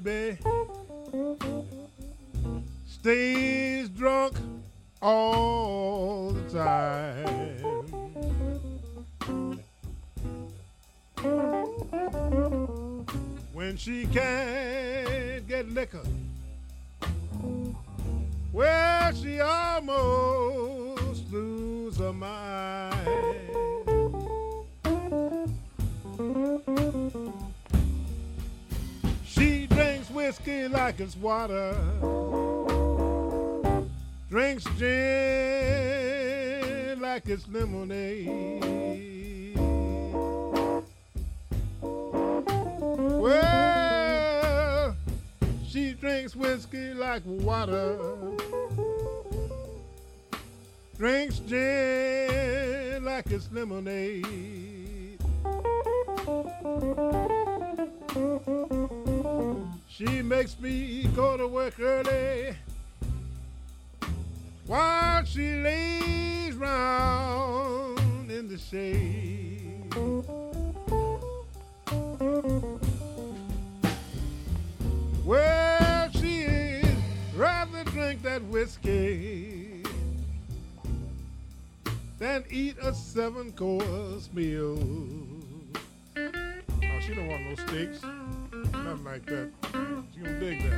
baby stays drunk all the time. When she can't get liquor, well, she almost lose her mind. She drinks whiskey like it's water, drinks gin like it's lemonade. Well, she drinks whiskey like water, drinks gin like it's lemonade. She makes me go to work early while she lays round in the shade. Well, she'd rather drink that whiskey than eat a 7-course meal. Oh, she don't want no steaks, nothing like that. She gonna dig that.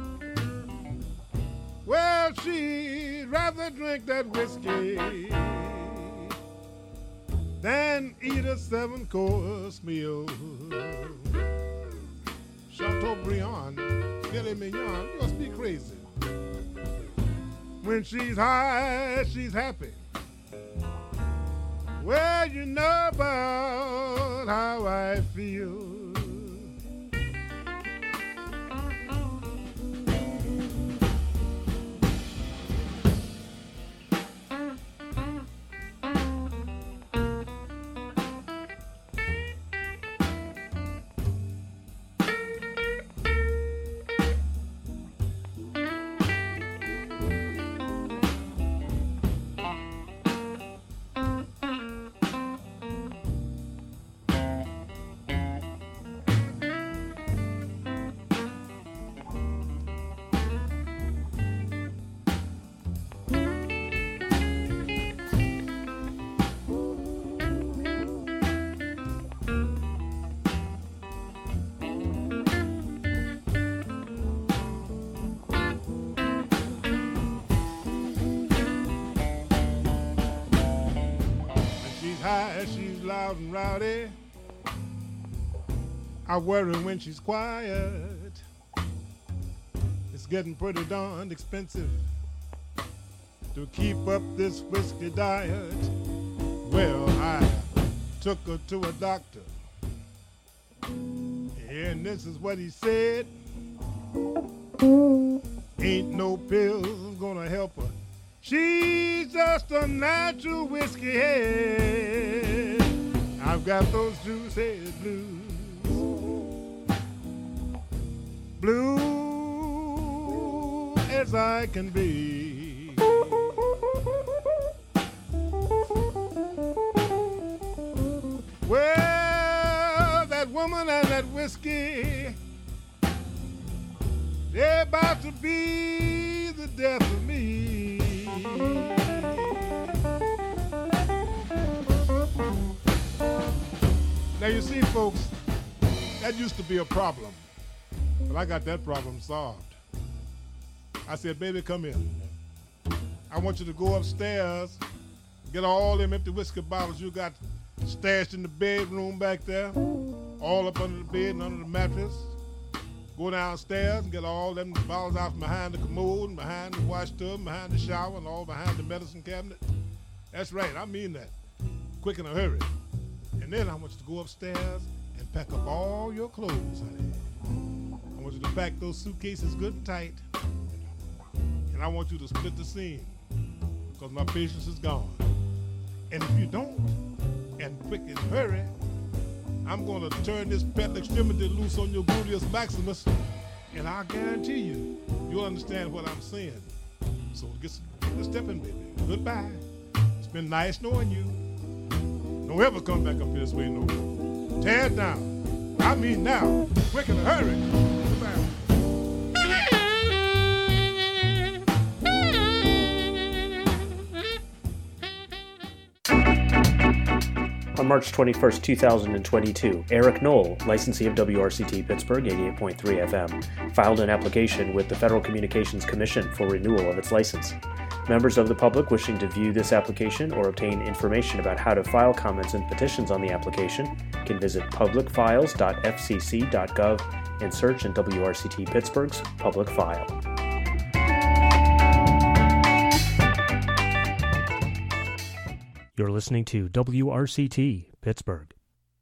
Well, she'd rather drink that whiskey than eat a 7-course meal. Chateaubriand, filet mignon, you must be crazy. When she's high, she's happy. Well, you know about how I feel. She's loud and rowdy. I worry when she's quiet. It's getting pretty darn expensive to keep up this whiskey diet. Well, I took her to a doctor, and this is what he said: ain't no pills gonna help her. She's just a natural whiskey head. I've got those juicy blues, blue as I can be. Well, that woman and that whiskey, they're about to be the death of me. Now you see, folks, that used to be a problem, but I got that problem solved. I said, baby, come in. I want you to go upstairs, get all them empty whiskey bottles you got stashed in the bedroom back there, all up under the bed and under the mattress. Go downstairs and get all them bottles out from behind the commode and behind the wash tub, behind the shower, and all behind the medicine cabinet. That's right, I mean that. Quick in a hurry. And then I want you to go upstairs and pack up all your clothes, honey. I want you to pack those suitcases good and tight. And I want you to split the scene, because my patience is gone. And if you don't, and quick and hurry, I'm going to turn this pet extremity loose on your gluteus maximus, and I guarantee you, you'll understand what I'm saying. So get stepping, baby. Goodbye. It's been nice knowing you. Don't ever come back up this way no more. Tear it down. I mean now. Quick and hurry. Goodbye. March 21st, 2022, Eric Knoll, licensee of WRCT Pittsburgh 88.3 FM, filed an application with the Federal Communications Commission for renewal of its license. Members of the public wishing to view this application or obtain information about how to file comments and petitions on the application can visit publicfiles.fcc.gov and search in WRCT Pittsburgh's public file. You're listening to WRCT Pittsburgh.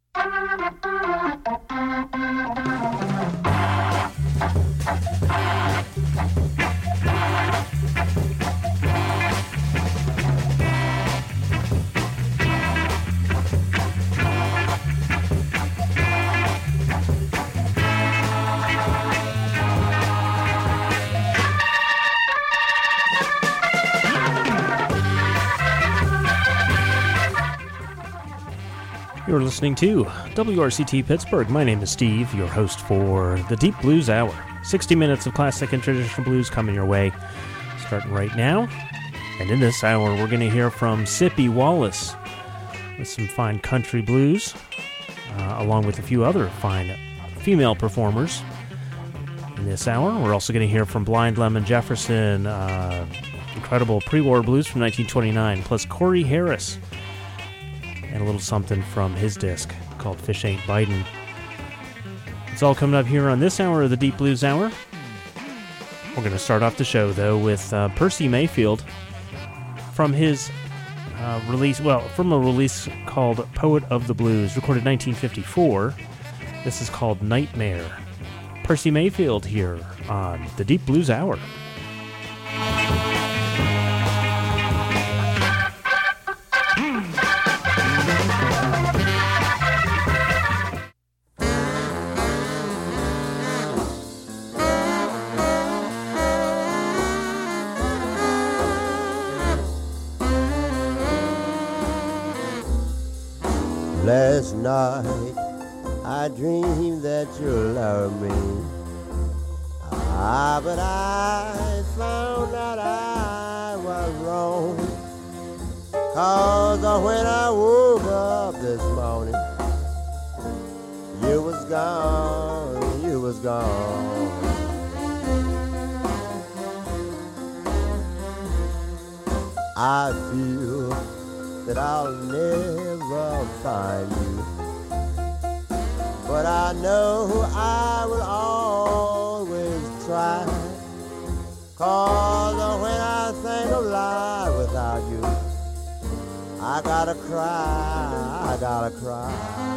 You're listening to WRCT Pittsburgh. My name is Steve, your host for the Deep Blues Hour. 60 minutes of classic and traditional blues coming your way, starting right now. And in this hour, we're going to hear from Sippy Wallace with some fine country blues, along with a few other fine female performers. In this hour, we're also going to hear from Blind Lemon Jefferson, incredible pre-war blues from 1929, plus Corey Harris, and a little something from his disc called Fish Ain't Bitin'. It's all coming up here on this hour of the Deep Blues Hour. We're going to start off the show, though, with Percy Mayfield from his from a release called Poet of the Blues, recorded 1954. This is called Nightmare. Percy Mayfield here on the Deep Blues Hour. Last night I dreamed that you loved me, but I found out I was wrong, 'cause when I woke up this morning, you was gone, you was gone. I feel that I'll never find you, but I know I will always try, 'cause when I think of life without you, I gotta cry, I gotta cry.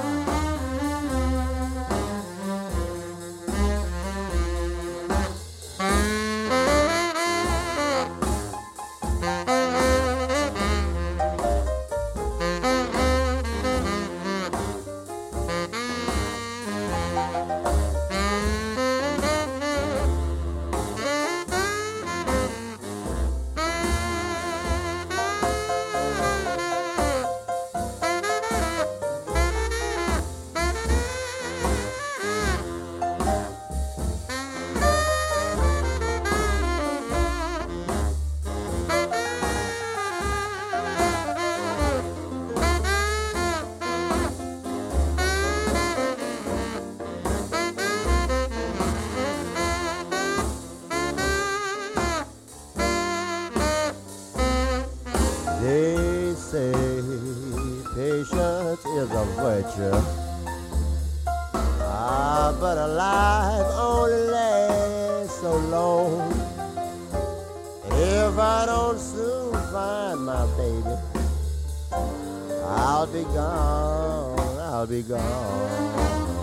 They say patience is a virtue, but a life only lasts so long. If I don't soon find my baby, I'll be gone, I'll be gone.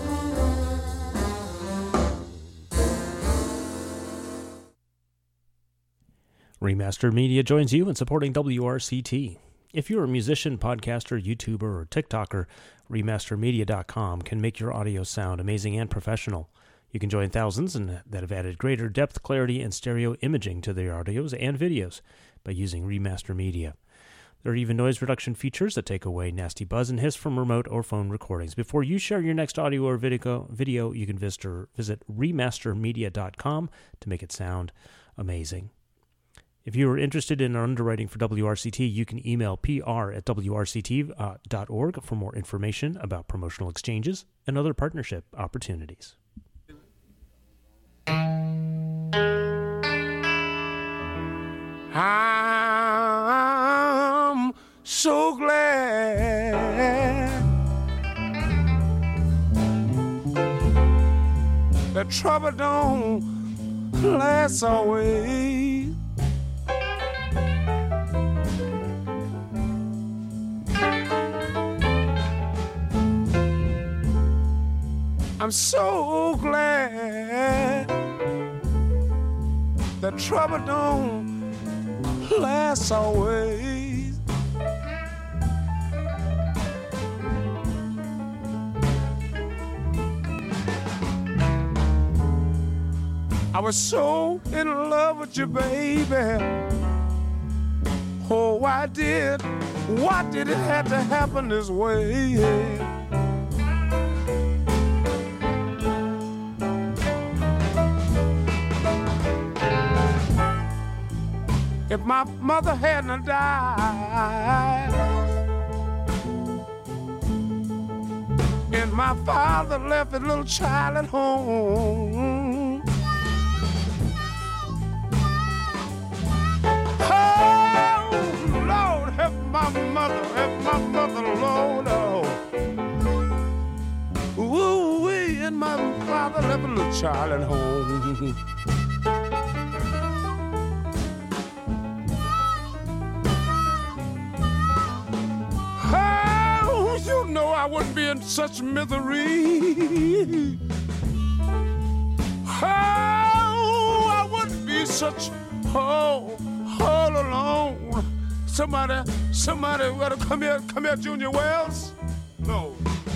Remastered Media joins you in supporting WRCT. If you're a musician, podcaster, YouTuber, or TikToker, remastermedia.com can make your audio sound amazing and professional. You can join thousands that have added greater depth, clarity, and stereo imaging to their audios and videos by using Remaster Media. There are even noise reduction features that take away nasty buzz and hiss from remote or phone recordings. Before you share your next audio or video, you can visit remastermedia.com to make it sound amazing. If you are interested in underwriting for WRCT, you can email pr@wrct.org for more information about promotional exchanges and other partnership opportunities. I'm so glad that trouble don't last always. I'm so glad that trouble don't last always. I was so in love with you, baby. Oh, why did it have to happen this way? If my mother hadn't died and my father left his little child at home, oh, Lord, help my mother, Lord, oh. Ooh, and my father left a little child at home. I wouldn't be in such misery. Oh, I wouldn't be such all alone. Somebody better come here, Junior Wells. No.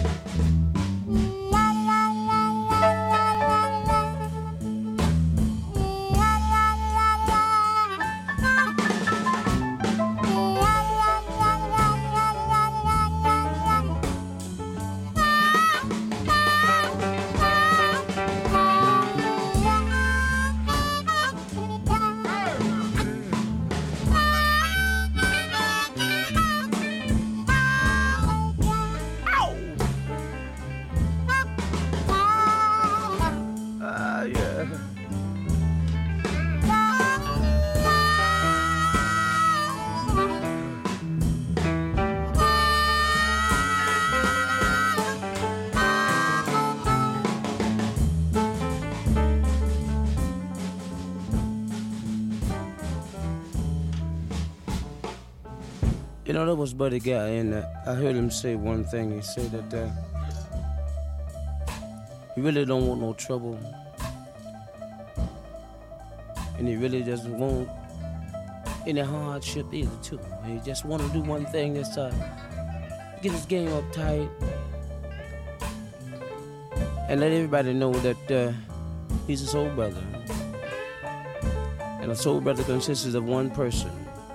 You know, that was Buddy Guy, and I heard him say one thing. He said that he really don't want no trouble, and he really doesn't want any hardship either, too. He just want to do one thing, is get his game up tight and let everybody know that he's a soul brother. And a soul brother consists of one person.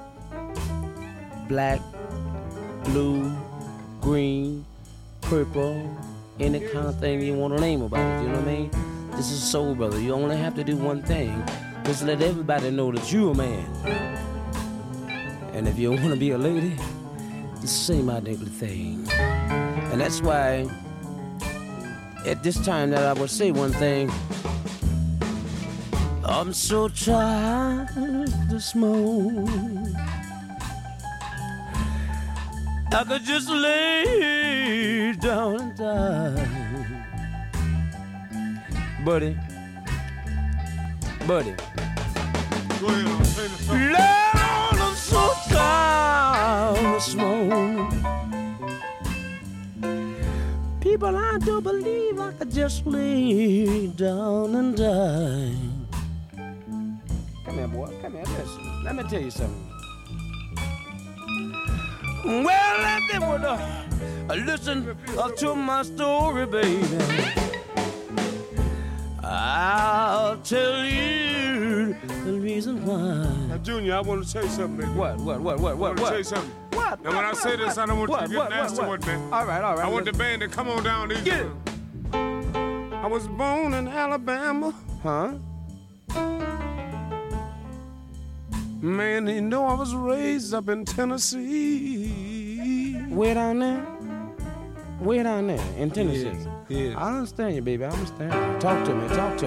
Black, blue, green, purple, any kind of thing you want to name about it, you know what I mean? This is soul brother. You only have to do one thing. Just let everybody know that you're a man. And if you want to be a lady, it's the same identical thing. And that's why at this time that I would say one thing, I'm so tired to smoke. I could just lay down and die. Buddy. Go ahead, I'll play the song. Lord, I'm so tired to smoke. People, I do believe I could just lay down and die. Come here, boy. Come here, listen. Let me tell you something. Well, if they would listen to my story, baby, I'll tell you the reason why. Now, Junior, I want to say something, baby. What? I want to say something. What? Now, when I say this, I don't want you to get nasty with me. All right. I want the band to come on down these. Get it. I was born in Alabama. Huh? Man, you know I was raised up in Tennessee. Way down there? Way down there in Tennessee? Yes, yes. I understand you, baby. I understand you. Talk to me.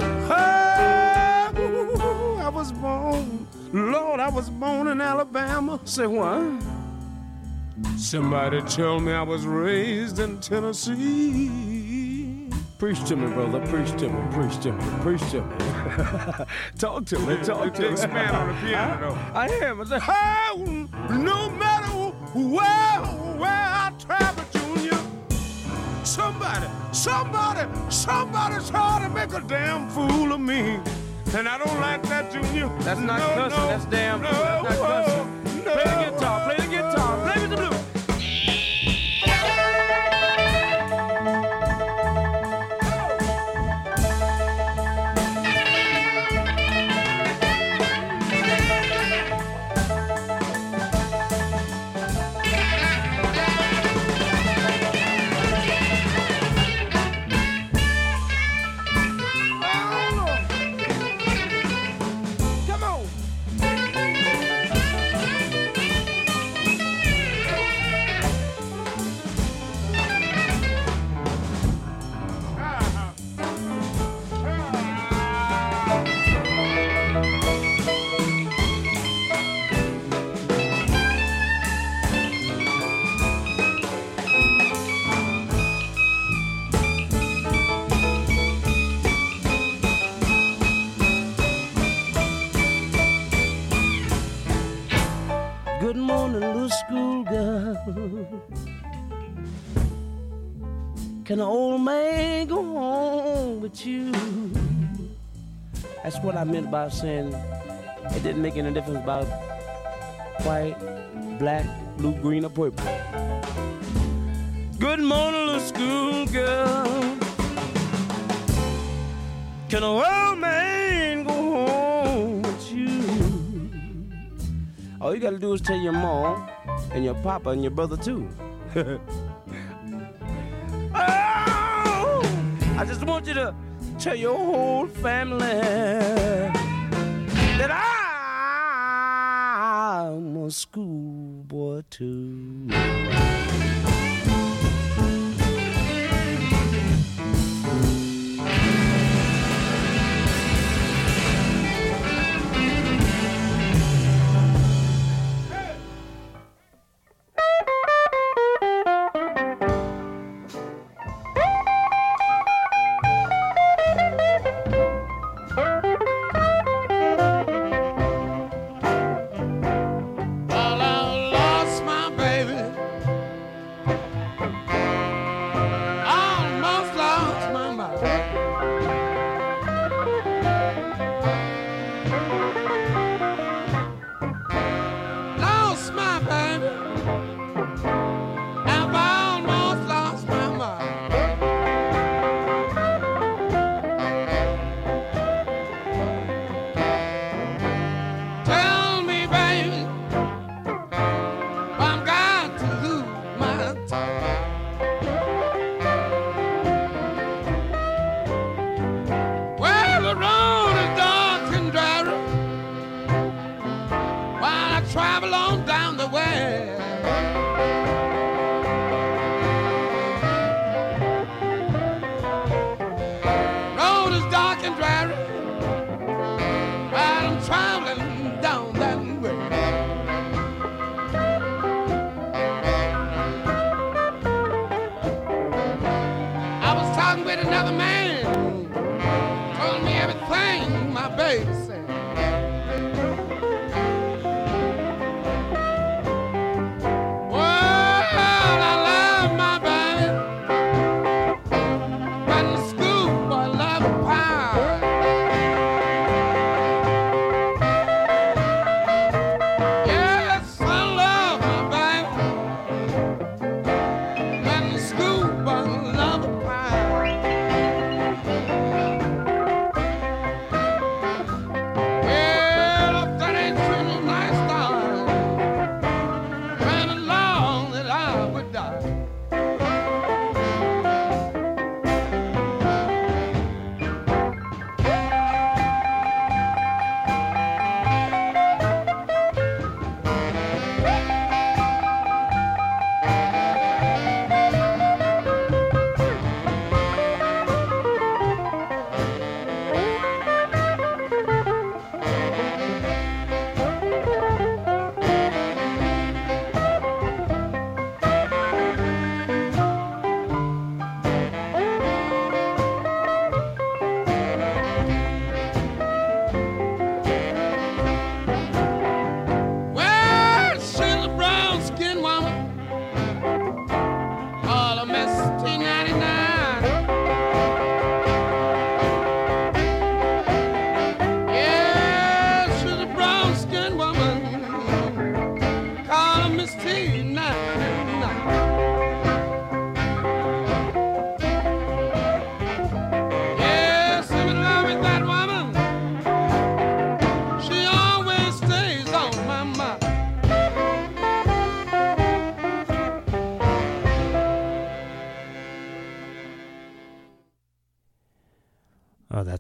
I was born, Lord, I was born in Alabama. Say what? Somebody told me I was raised in Tennessee. Preach to me, brother. Preach to me. Talk to me. Expand on the piano, though. I am. I say, No matter where I travel, Junior, somebody try to make a damn fool of me. And I don't like that, Junior. That's not cussing. That's damn fool. That's not cussing. Play the guitar. Play the blues. Good morning, little schoolgirl. Can an old man go home with you? That's what I meant by saying it didn't make any difference about white, black, blue, green, or purple. Good morning, little schoolgirl. Can an old man go home with you? All you gotta do is tell your mom and your papa and your brother too. Oh, I just want you to tell your whole family that I'm a schoolboy too.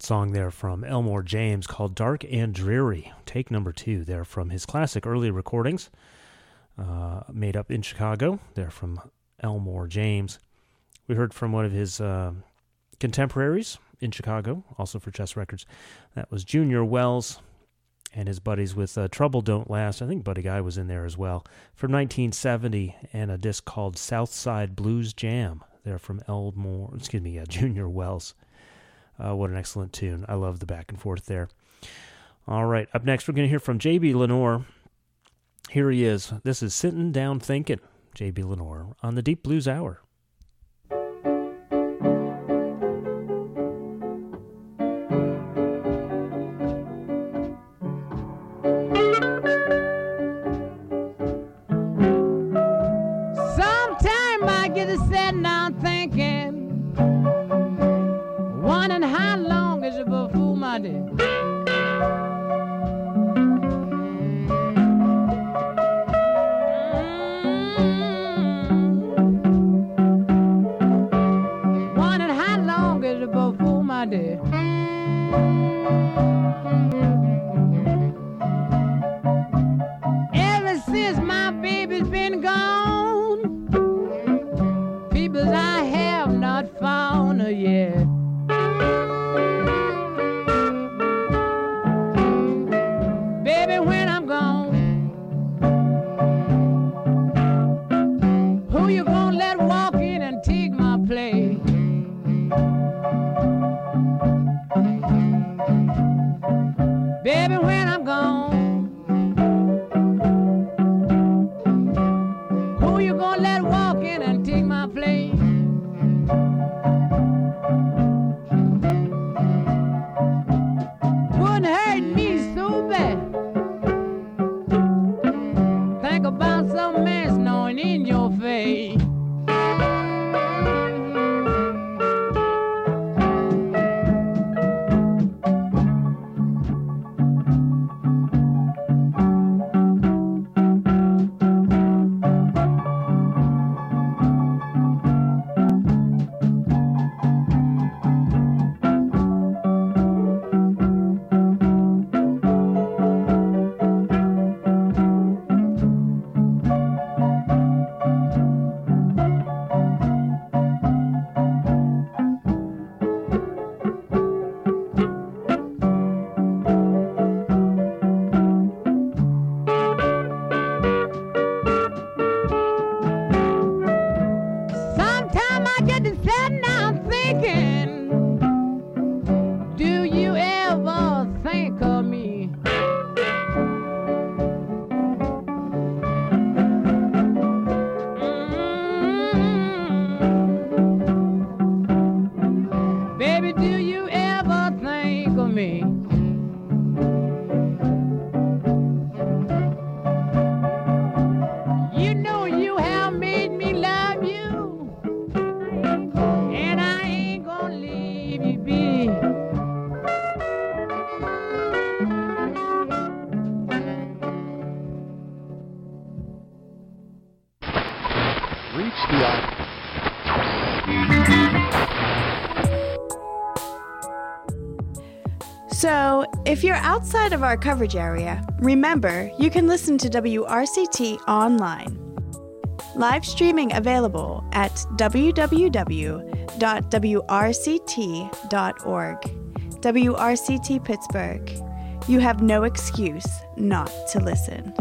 That song there from Elmore James called Dark and Dreary. Take number 2 there from his classic early recordings, made up in Chicago. There from Elmore James. We heard from one of his contemporaries in Chicago, also for Chess Records. That was Junior Wells and his buddies with Trouble Don't Last. I think Buddy Guy was in there as well. From 1970, and a disc called Southside Blues Jam. There from Junior Wells. What an excellent tune. I love the back and forth there. All right, up next we're going to hear from J.B. Lenore. Here he is. This is Sittin' Down Thinkin', J.B. Lenore, on the Deep Blues Hour. Sometime I get to sitting down thinking, wondering how long is it before my day. Wondering how long is it before my day. Ever since my baby's been gone, people I have not found her yet. Baby, when I'm gone, who you gonna let walk in and take my place? Baby, when I'm gone, who you gonna let walk in and take my place? Wouldn't hurt me so bad. Think about some man snowing in your face. Sometime I get to sitting down thinking, do you ever think of me? Baby, do you ever think of me? You know you have made me love you, and I ain't gonna leave you be. Reach the So, if you're outside of our coverage area, remember you can listen to WRCT online. Live streaming available at www.wrct.org. WRCT Pittsburgh. You have no excuse not to listen.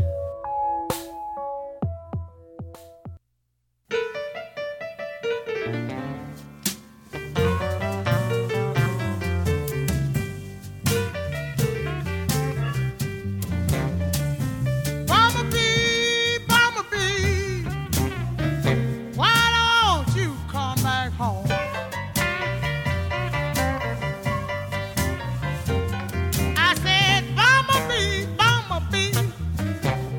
Bumblebee, why don't you come back home? I said, Bumblebee,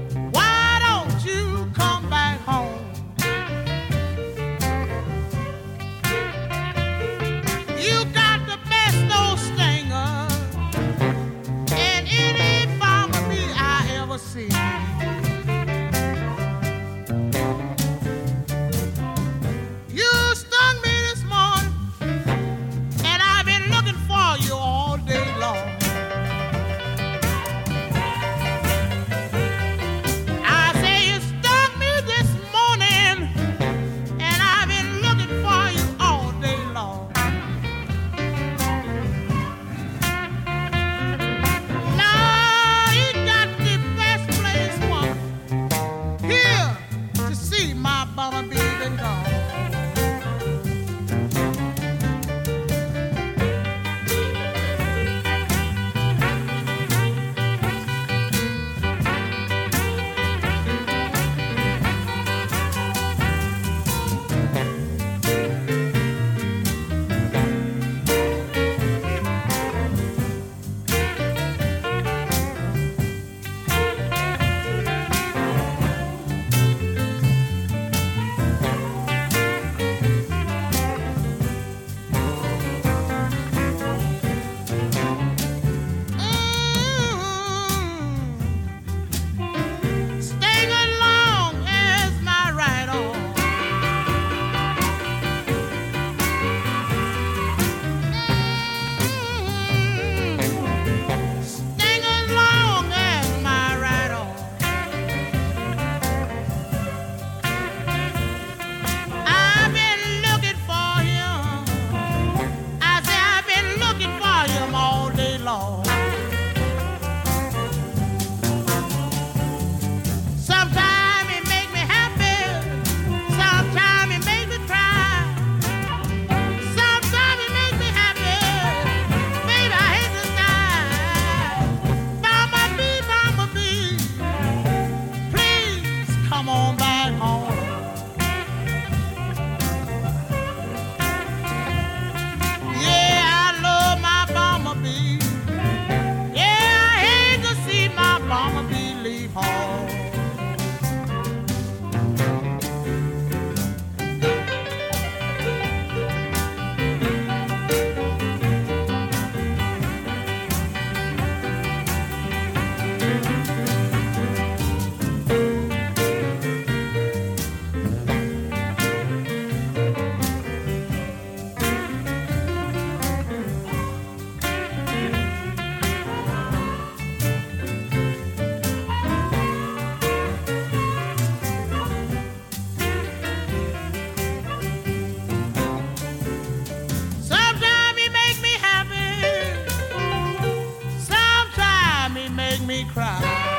make me cry.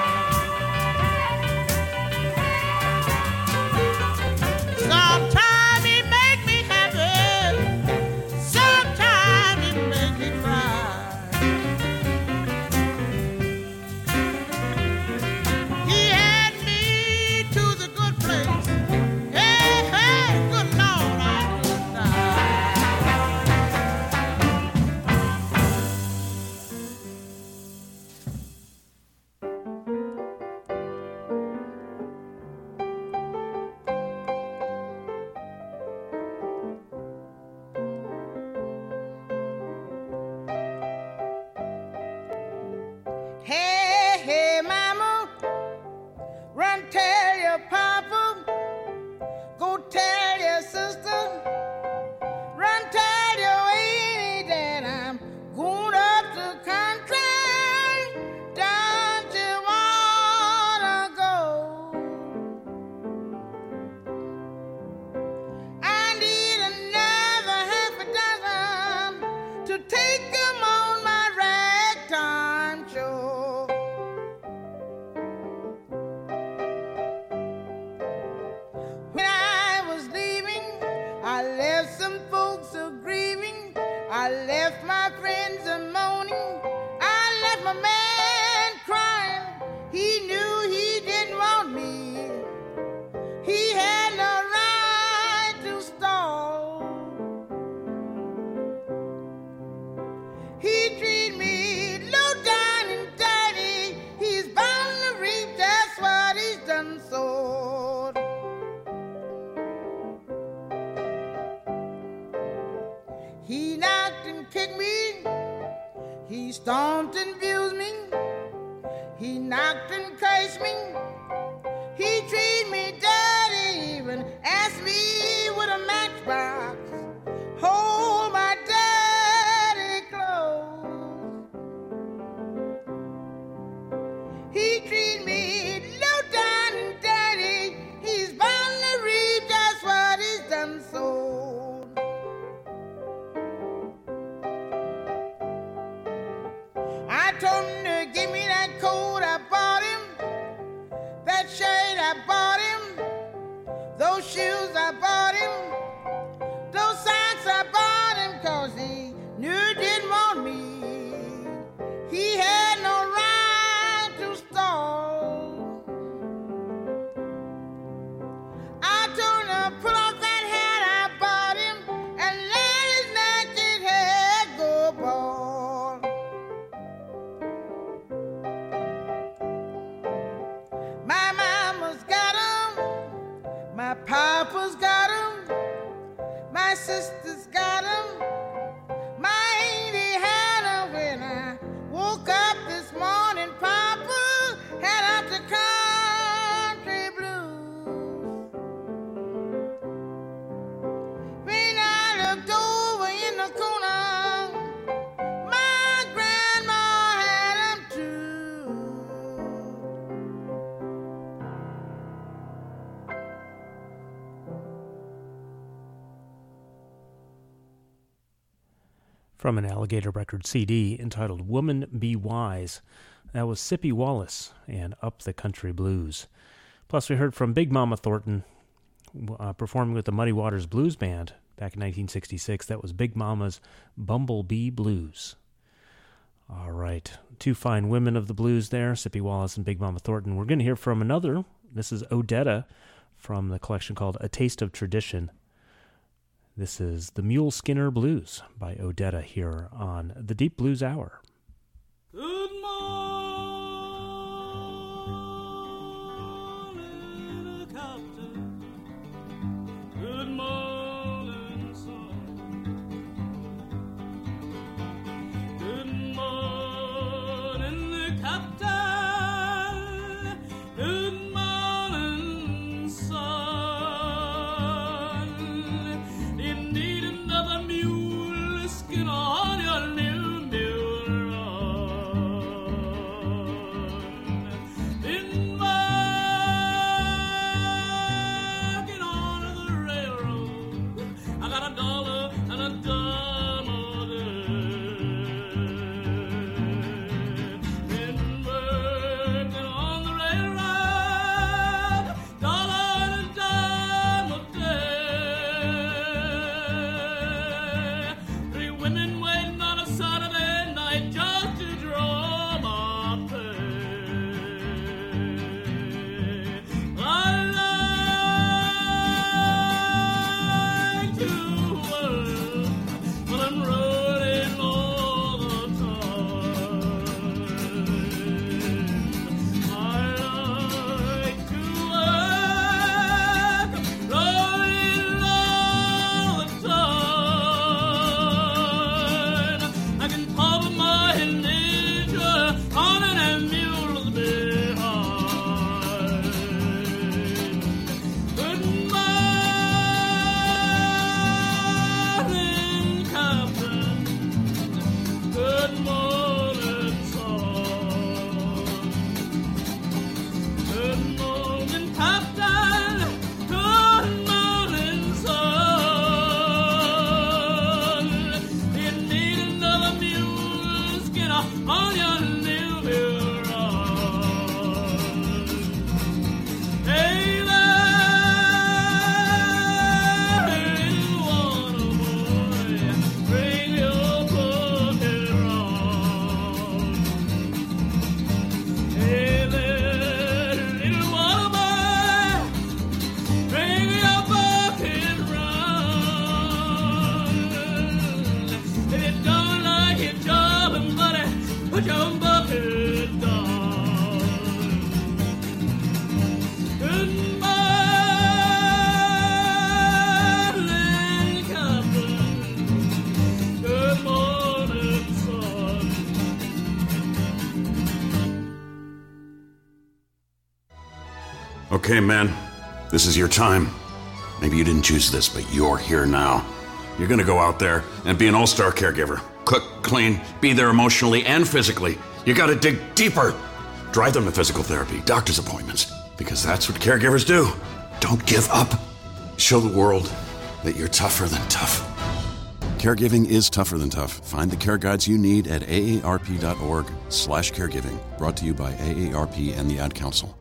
Sometimes it make me happy, sometimes it make me cry. He had me to the good place. Hey, hey, good Lord, I could die. Hey, hey, mama, run tell your papa, go tell your sister, run tell your auntie that I'm going up the country. Don't you wanna go? I need another half a dozen to take them on my ragtime show. When I was leaving, I left some folks a grieving. I left my friends a moaning. I left my man crying. He knew he didn't want me. He had no right to stall. He treated me low down and dirty. He's bound to reap, that's what he's done so. He knocked and kicked me. He stomped and abused me. He knocked and cursed me. He treated me dirty, even asked me with a matchbox hold my dirty clothes. He treated me low down and dirty. He's bound to reap just what he's done so. I told him to give me that coat I bought him, that shirt I bought him, those shoes I bought him, those socks I bought him, 'cause he knew he didn't want me. He had no right to stall. I told him to put off that hat I bought him and let his naked head go bald. My mama's got him, my papa's got him, my sister's got him, my auntie had him. When I woke up this morning, Papa had up the country blues. When I looked over in the corner, my grandma had him too. From an Alligator Records CD entitled Woman Be Wise. That was Sippy Wallace and Up the Country Blues. Plus we heard from Big Mama Thornton performing with the Muddy Waters Blues Band back in 1966. That was Big Mama's Bumblebee Blues. All right, two fine women of the blues there, Sippy Wallace and Big Mama Thornton. We're going to hear from another. This is Odetta from the collection called A Taste of Tradition. This is the Mule Skinner Blues by Odetta here on the Deep Blues Hour. Good morning, Captain. Good morning, son. Good morning, Captain. Good morning, son. You need another mule skin on your new mule Okay, man, this is your time. Maybe you didn't choose this, but you're here now. You're gonna go out there and be an all-star caregiver. Cook, clean, be there emotionally and physically. You gotta dig deeper. Drive them to physical therapy, doctor's appointments, because that's what caregivers do. Don't give up. Show the world that you're tougher than tough. Caregiving is tougher than tough. Find the care guides you need at aarp.org/caregiving. Brought to you by AARP and the Ad Council.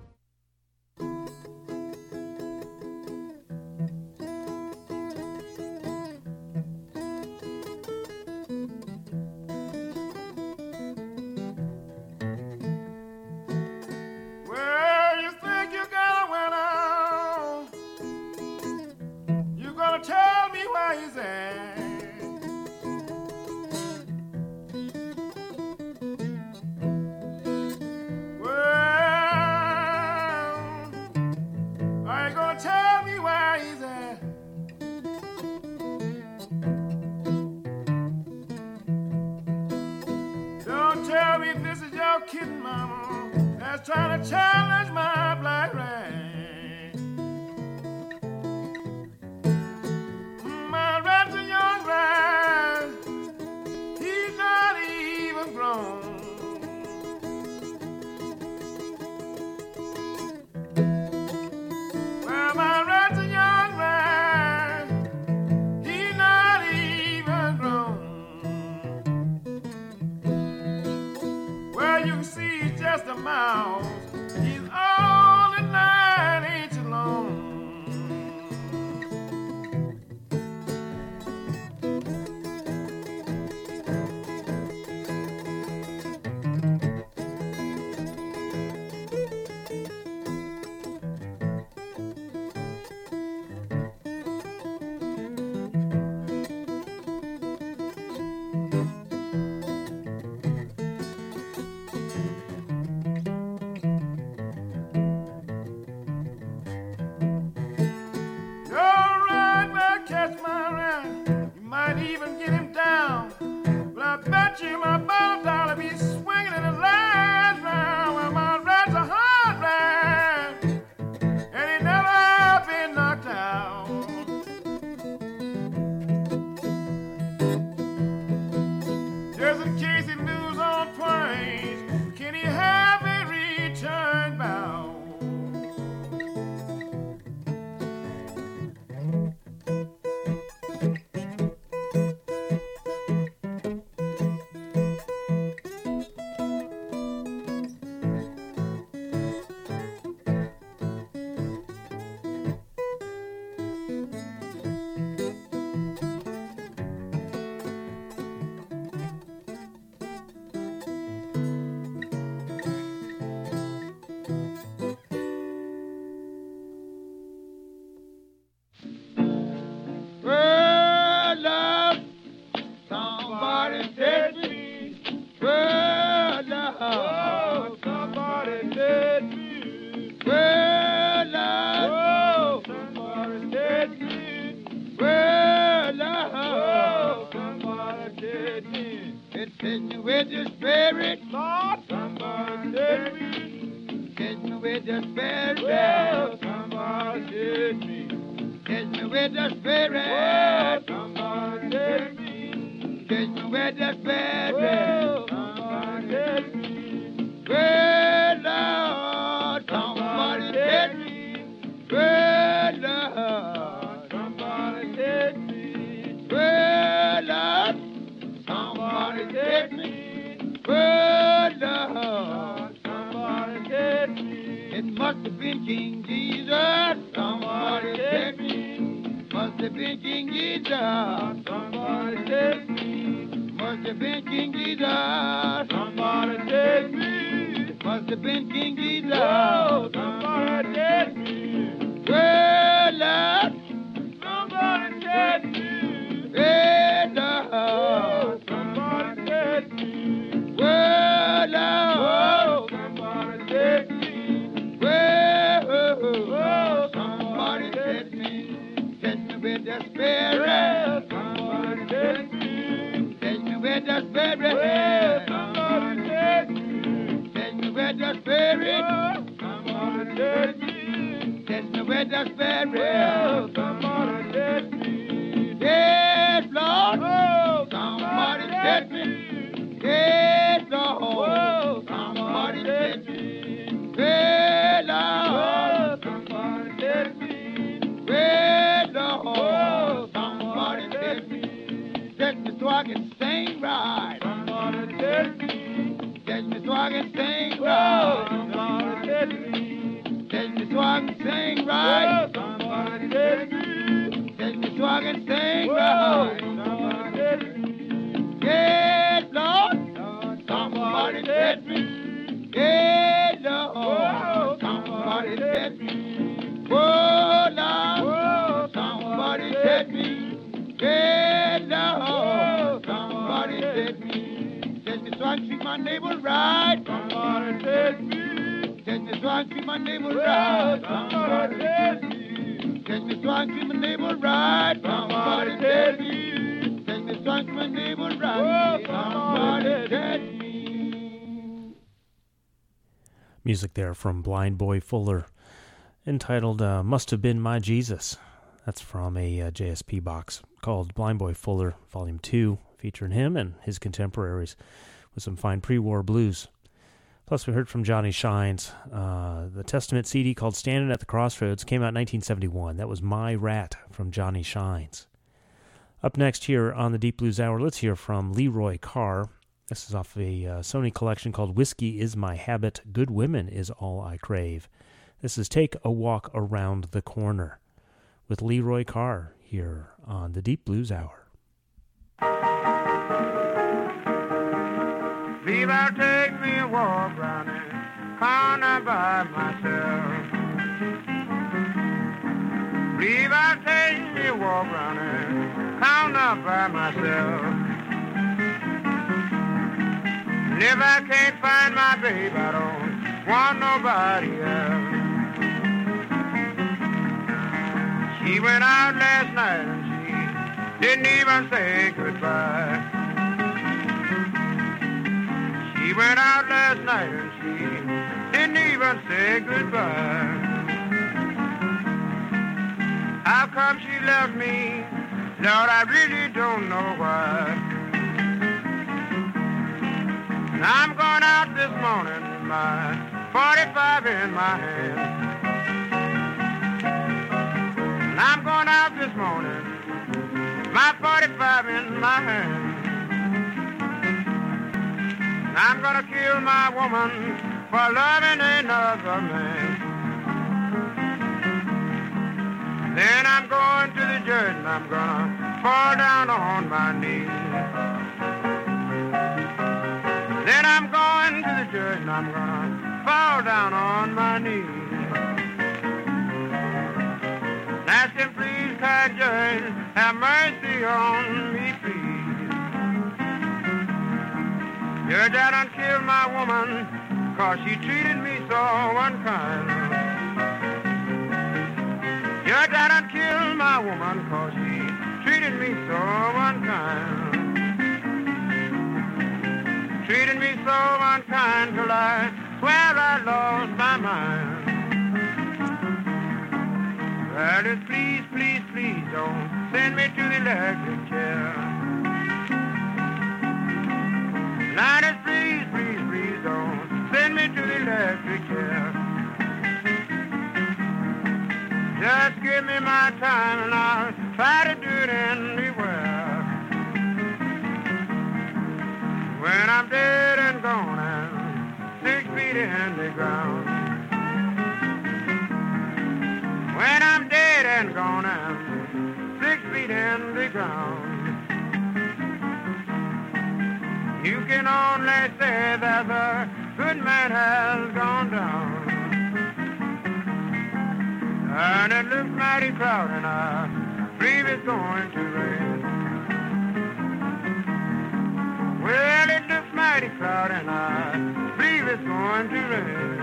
Trying to challenge my black rain. My rat's a young rat, he's not even grown. Well, my rat's a young rat, he's not even grown. Well, you can see he's just a mouse. He's only 9 inches long. My bottle dollar be swinging in his last round. Well, my rat's a hard rat, and he never been knocked out. Just in case he lose on planes, can he have a return bout? Take me. Yes, that's bad, real. Somebody set me. Yes, Lord. Oh, somebody set me. Yes, Lord. Somebody set me. Yes, Lord. Somebody set me. Yes, Lord. Somebody set me. Set me so I can sing right. Somebody set me. Set me so I can sing right. Somebody set me. Set me so I can sing right. Somebody set me. Set me so I can sing right. Somebody set me. Yes, Lord. Somebody set me. Yes, Lord. Somebody set me. Oh, Lord. Somebody set me. Yes, Lord. Somebody set me. Set me so I can treat my neighbor right. Somebody set me. Set me so I can treat my neighbor right. Somebody set me. Set me so I can treat my neighbor right. Somebody set me. Set me so I can treat my neighbor right. Somebody set me. Music there from Blind Boy Fuller, entitled Must Have Been My Jesus. That's from a JSP box called Blind Boy Fuller, Volume 2, featuring him and his contemporaries with some fine pre-war blues. Plus, we heard from Johnny Shines. The Testament CD called Standing at the Crossroads came out in 1971. That was My Rat from Johnny Shines. Up next here on the Deep Blues Hour, let's hear from Leroy Carr. This is off a Sony collection called Whiskey Is My Habit, Good Women Is All I Crave. This is Take a Walk Around the Corner with Leroy Carr here on the Deep Blues Hour. Leave out, take me a walk round the corner by myself. Leave out, take me a walk round the corner by myself. And if I can't find my babe, I don't want nobody else. She went out last night and she didn't even say goodbye. She went out last night and she didn't even say goodbye. How come she left me? Lord, I really don't know why. I'm going out this morning with my 45 in my hand. I'm going out this morning with my 45 in my hand. I'm going to kill my woman for loving another man. Then I'm going to the judge and I'm going to fall down on my knees. Then I'm going to the judge and I'm gonna fall down on my knees. Ask him, please, kind judge, have mercy on me, please. Judge, I done killed my woman, 'cause she treated me so unkind. Judge, I done killed my woman, 'cause she treated me so unkind. Treated me so unkind till I swear I lost my mind. Well, please, please, please don't send me to the electric chair. Linus, please, please, please don't send me to the electric chair. Just give me my time and I'll try to do it anywhere. When I'm dead and gone and 6 feet in the ground. When I'm dead and gone and 6 feet in the ground. You can only say that the good man has gone down. And it looks mighty cloudy and I believe it's going to rain. Well, it looks mighty cloudy and I believe it's going to rain.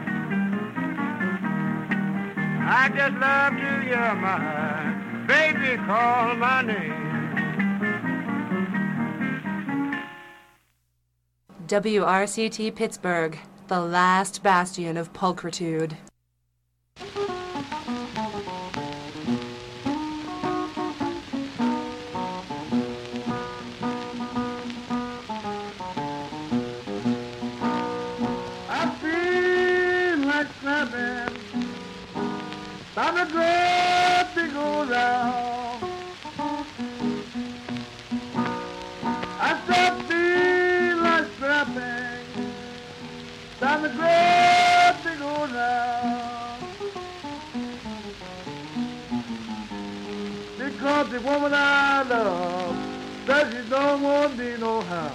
I just love to hear my baby call my name. WRCT Pittsburgh, the last bastion of pulchritude. down the great big old round. Because the woman I love says she don't want me no how.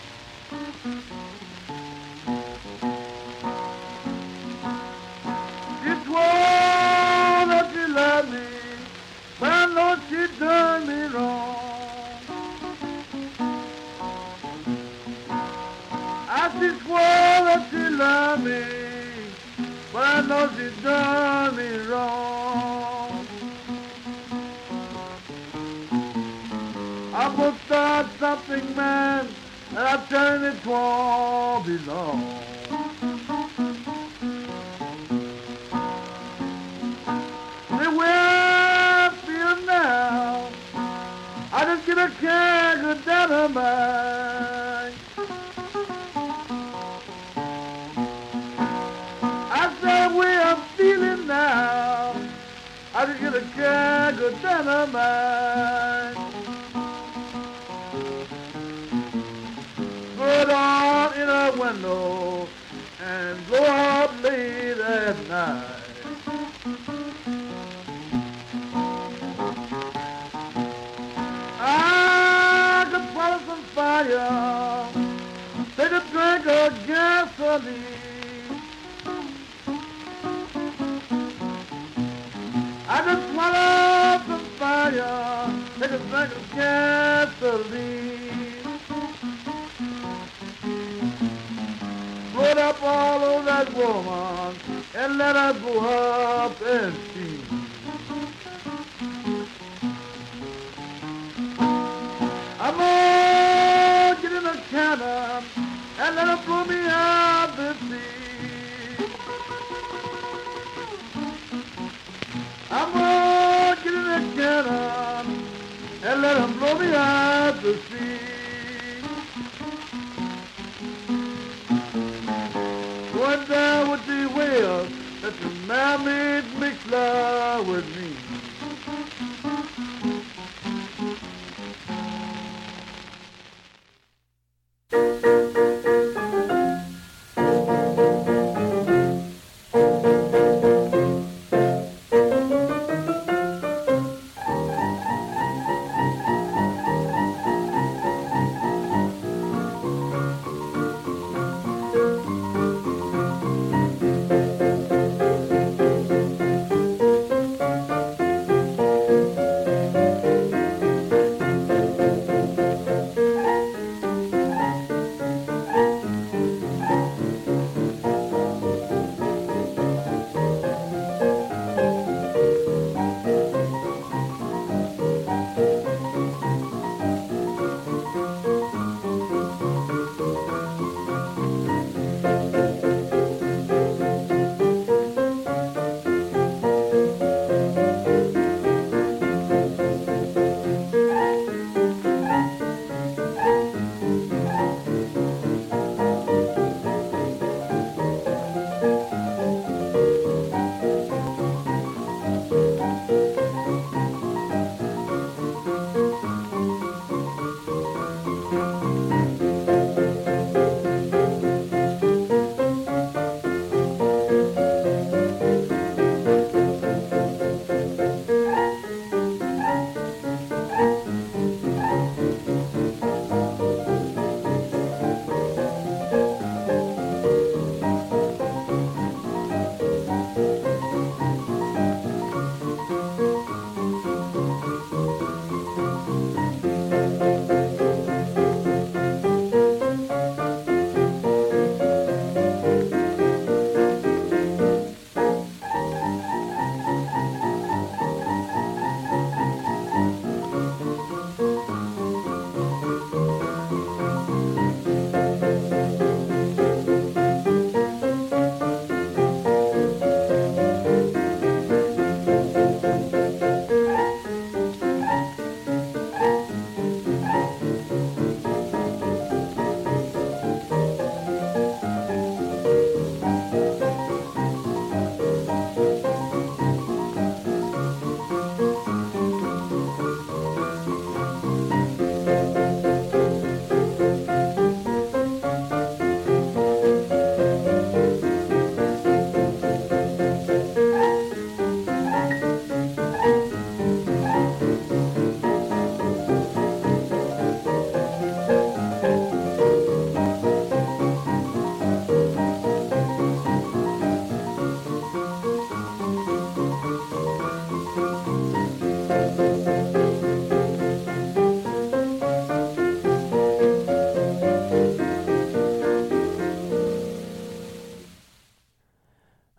She swore that she loved me, but I know she done me wrong. She swore that she loved me, but I know she done me wrong. I'm gonna start something, man, and I'll turn it won't be long. The way I feel now, I just get a keg of dynamite. The way I'm feeling now, I just get a keg of dynamite. Put on in a window and blow up late at night. I could put some fire, take a drink of gasoline. I just swallow some fire, take a drink of gasoline. Put up all of that woman and let her go up and steam. I'm gonna get in a cannon and let her blow me out the sea. I'm gonna get in a cannon and let him blow me out the sea. Going down with the whales that the mermaids mix love with me.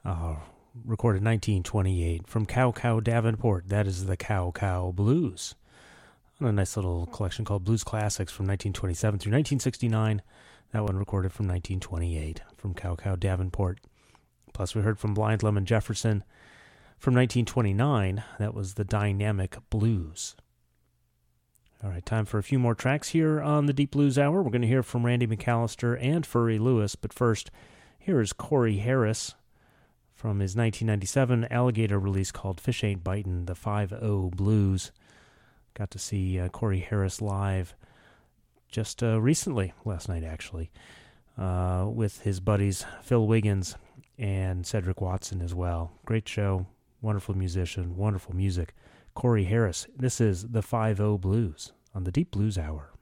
recorded 1928 from Cow Cow Davenport. That is the Cow Cow Blues. On a nice little collection called Blues Classics from 1927 through 1969. That one recorded from 1928 from Cow Cow Davenport. Plus we heard from Blind Lemon Jefferson from 1929. That was the Dynamic Blues. All right, time for a few more tracks here on the Deep Blues Hour. We're going to hear from Randy McAllister and Furry Lewis, but first, here is Corey Harris from his 1997 Alligator release called Fish Ain't Bitin', the 5-0 Blues. Got to see Corey Harris live just recently, last night actually, with his buddies Phil Wiggins and Cedric Watson as well. Great show, wonderful musician, wonderful music. Corey Harris. This is the 5-0 Blues on the Deep Blues Hour.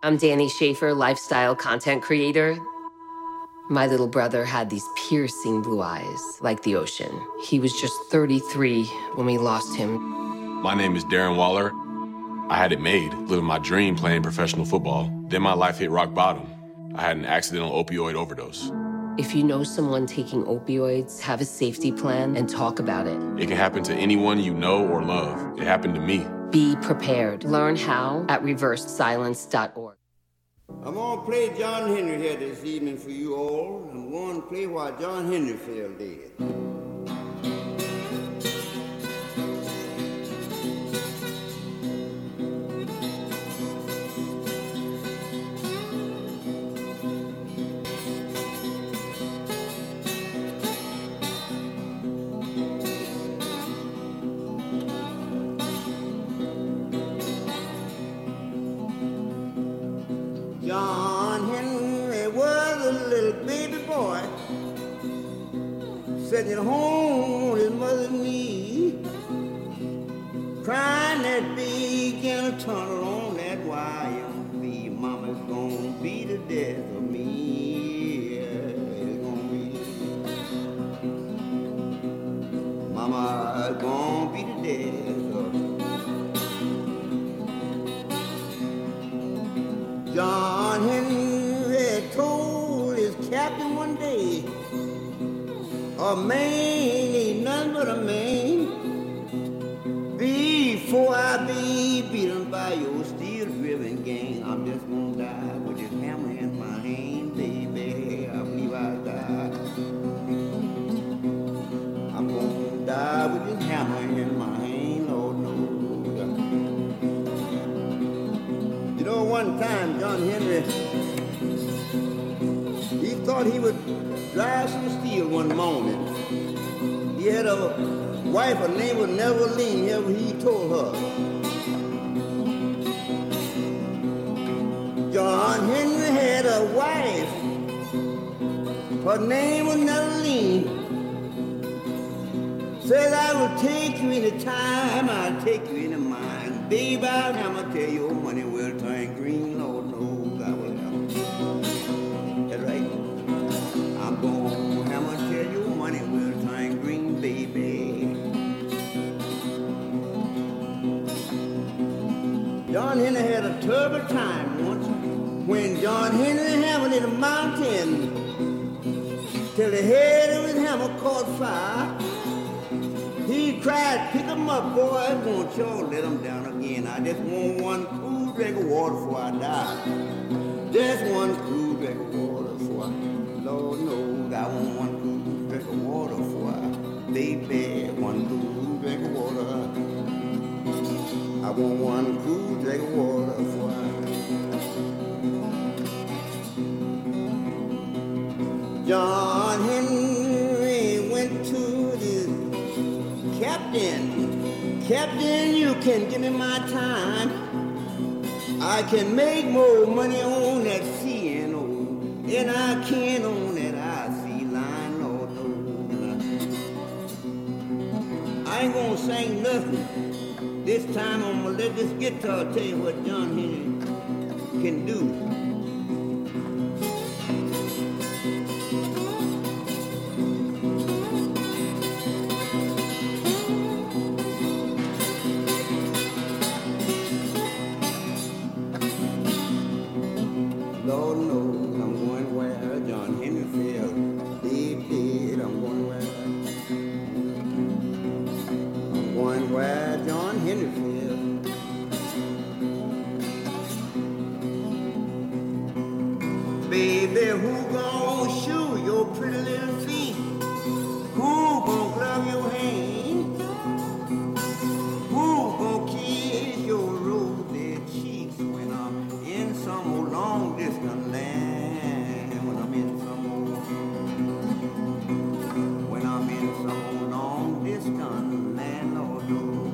I'm Danny Schaefer, lifestyle content creator. My little brother had these piercing blue eyes, like the ocean. He was just 33 when we lost him. My name is Darren Waller. I had it made, living my dream playing professional football. Then my life hit rock bottom. I had an accidental opioid overdose. If you know someone taking opioids, have a safety plan and talk about it. It can happen to anyone you know or love. It happened to me. Be prepared. Learn how at reversedsilence.org. I'm going to play John Henry here this evening for you all. I'm going to play why John Henry fell dead. John Henry was a little baby boy sitting at home on his mother's knee, crying that big in a tunnel on that YMV. Mama's gonna be the death of me. Yeah, it's gonna be. Mama's gonna be the death of me. John Henry told his captain one day, a man ain't nothing but a man. Before I be beaten by your steel-driven gang, I'm just gonna die with this hammer in my hand, baby. I believe I'll die. I'm gonna die with this hammer in my hand, Lord knows. You know, one time, John Henry, he thought he would drive some steel one morning. He had a wife, her name was Neverline, here he told her. John Henry had a wife, her name was Neverline. Said, I will take you any time, I'll take you any mine. Baby, I'll never tell your money will turn green, Lord knows I will have. That's right. I'm gonna hammer tell your money will turn green, baby. John Henry had a terrible time once when John Henry hammered in a mountain till the head of his hammer caught fire. He cried, pick him up, boy, won't y'all let him down again. I just want one cool drink of water before I die. Just one cool drink of water before I, Lord knows, I want one cool drink of water before I, baby, one cool drink of water. I want one cool drink of water before I. John Henry went to Captain, you can give me my time. I can make more money on that CNO than I can on that IC line, Lord knows. I ain't gonna sing nothing. This time I'm gonna let this guitar tell you what John Henry can do. Lord knows I'm going where John Henry fell. Dead, I'm going where. I'm going where John Henry fell. Baby, who gon' shoe your pretty little feet? Who gon' glove your hand? Who gon' kiss your rosy cheeks when I'm in some old long distance land? When I'm in some old long distance land, Lord knows.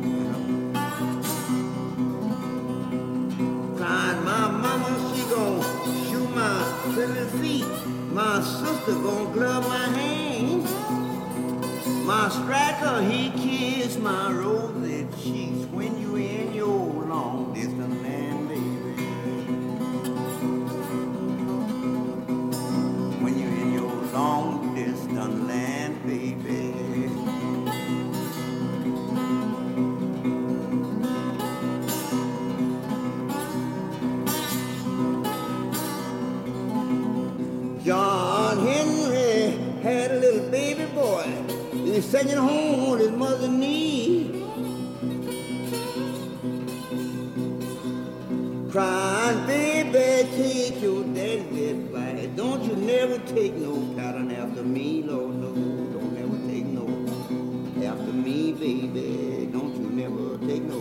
Crying, my mama, she gon' shoe my pretty feet. My sister gon' glove my hand. My striker, he kiss my rosy cheeks when you in your long distance land, baby. he's sitting home on his mother's knee, crying, baby, take your daddy's advice. Don't you never take no pattern after me, Lord, no. Don't never take no after me, baby. Don't you never take no.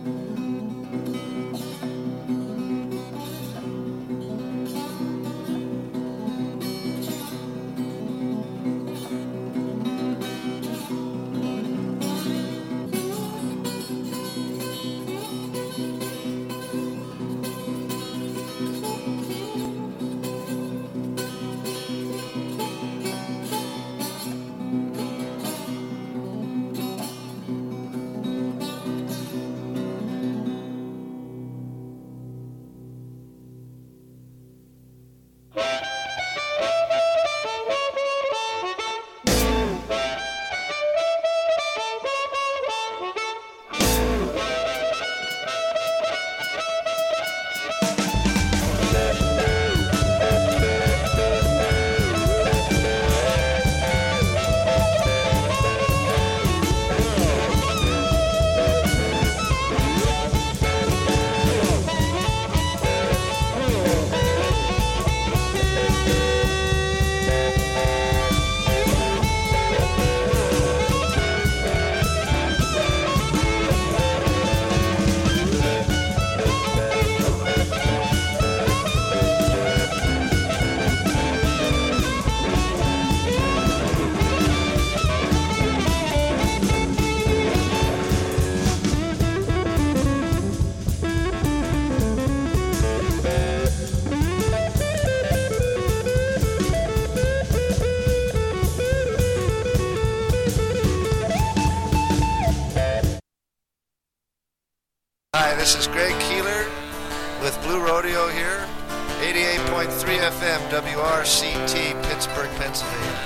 Hi, this is Greg Keeler with Blue Rodeo here, 88.3 FM WRCT, Pittsburgh, Pennsylvania.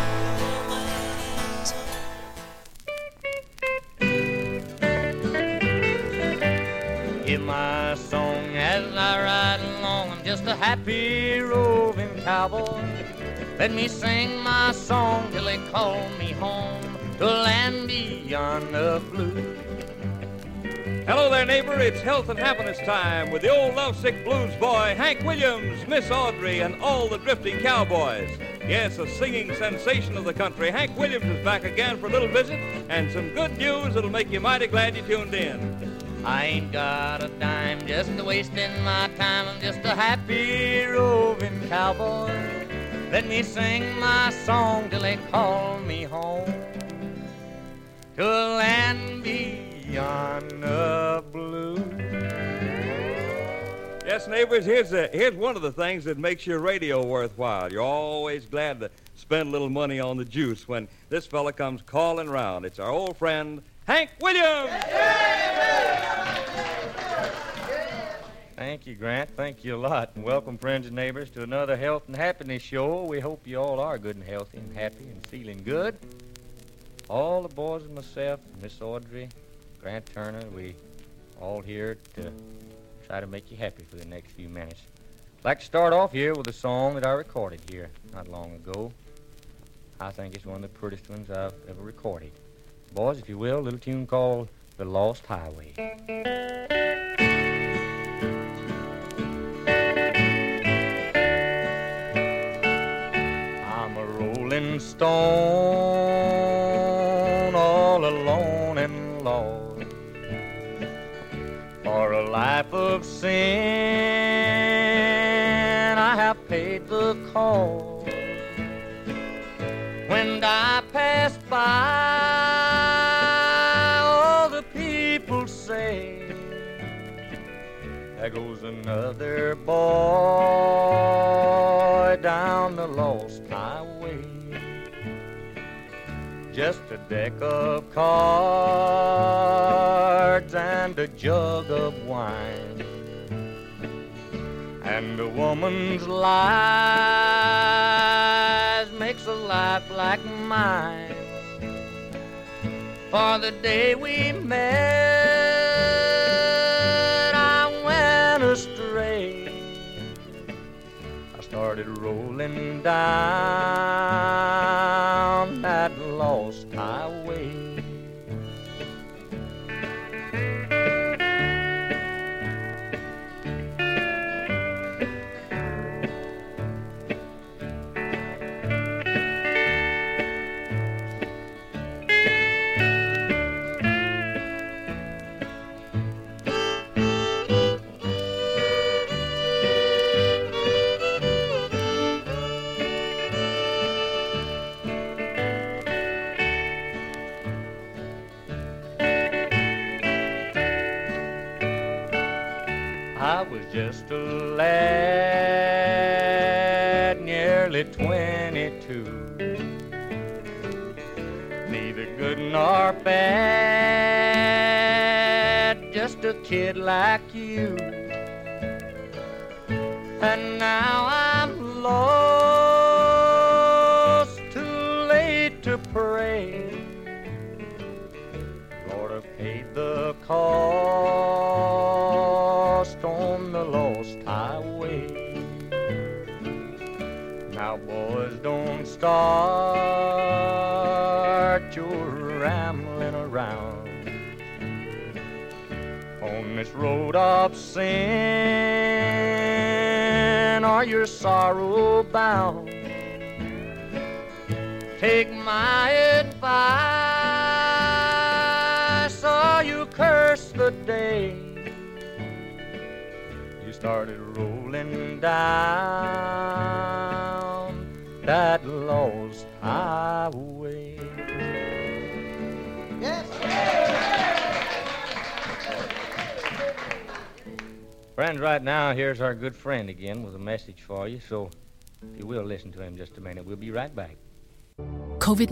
Hear my song as I ride along, I'm just a happy roving cowboy. Let me sing my song till they call me home to a land beyond the blue. Hello there, neighbor. It's health and happiness time with the old lovesick blues boy, Hank Williams, Miss Audrey, and all the drifting cowboys. Yes, a singing sensation of the country. Hank Williams is back again for a little visit and some good news that'll make you mighty glad you tuned in. I ain't got a dime just wasting my time. I'm just a happy roving cowboy. Let me sing my song till they call me home to a land beyond the blue. Yes, neighbors, here's one of the things that makes your radio worthwhile. You're always glad to spend a little money on the juice when this fella comes calling round. It's our old friend, Hank Williams! Thank you, Grant. Thank you a lot. And welcome, friends and neighbors, to another health and happiness show. We hope you all are good and healthy and happy and feeling good. All the boys and myself, Miss Audrey, Grant Turner, we all here to try to make you happy for the next few minutes. I'd like to start off here with a song that I recorded here not long ago. I think it's one of the prettiest ones I've ever recorded. Boys, if you will, a little tune called The Lost Highway. I'm a rolling stone all alone and lost. For a life of sin, I have paid the cost. When I pass by, all the people say, there goes another boy down the lost highway. Just a deck of cards and a jug of wine, and a woman's lies makes a life like mine. For the day we met, I went astray. I started rolling down down that lost highway. I was just a lad, nearly 22, neither good nor bad, just a kid like you. And now I'm lost, too late to pray. Lord, I've paid the cost on the lost highway. Now, boys, don't start your rambling around on this road of sin, or you're sorrow bound. Take my advice, or you curse the day you started rolling down that lost highway. Yes. Friends, right now, here's our good friend again with a message for you, so if you will listen to him just a minute, we'll be right back. COVID